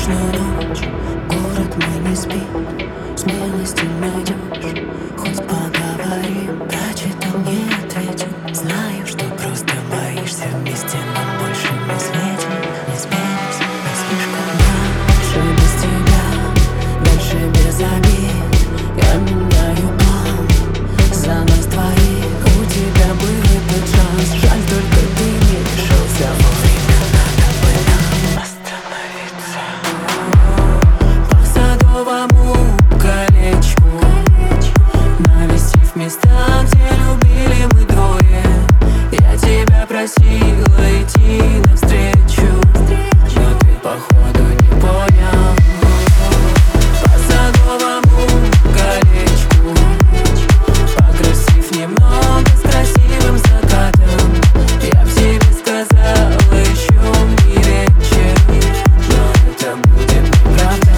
Нежную ночь, город мой не спит, смелости найдешь, хоть поговорим. Прочитал, не ответил, знаю, что просто боишься. Вместе нам больше не светит, не сбились, не слишком. Дальше без тебя, дальше без обид. Я меняю план за нас двоих. У тебя был этот шанс, жаль, только ты не решился вовремя. Надо было остановиться. По Садовому колечку, навестив места, где любили мы двое. Я тебя просила идти навстречу, но ты походу не понял. По Садовому колечку, покрасив немного с красивым закатом, я в тебе сказала еще не вечер, но это будет неправда.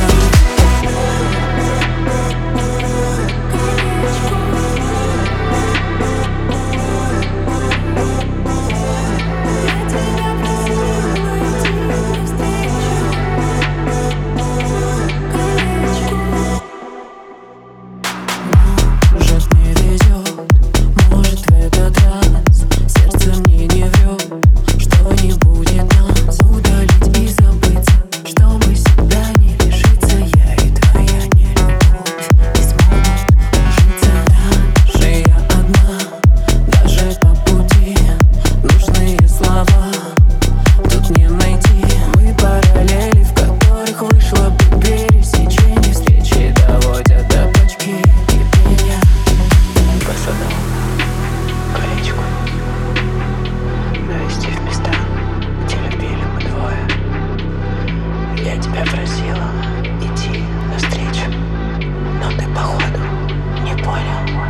Может, не везет, может, в этот раз сердце мне не врет, что не будет нас удалить и забыться, чтобы себя не лишиться. Я и твоя нелюбовь не смогут ужиться. Дальше я одна, даже по пути нужные слова тут не найти. Мы параллели, в которых вышло бы пересечение. Встречи доводят до точки кипения. По Садовому колечку, навестив места, где любили мы двое. Я тебя просила идти навстречу, но ты походу не понял.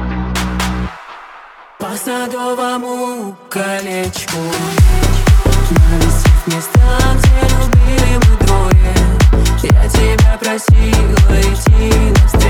По Садовому колечку, навестив места, где любили мы двое. Я тебя просила идти навстречу.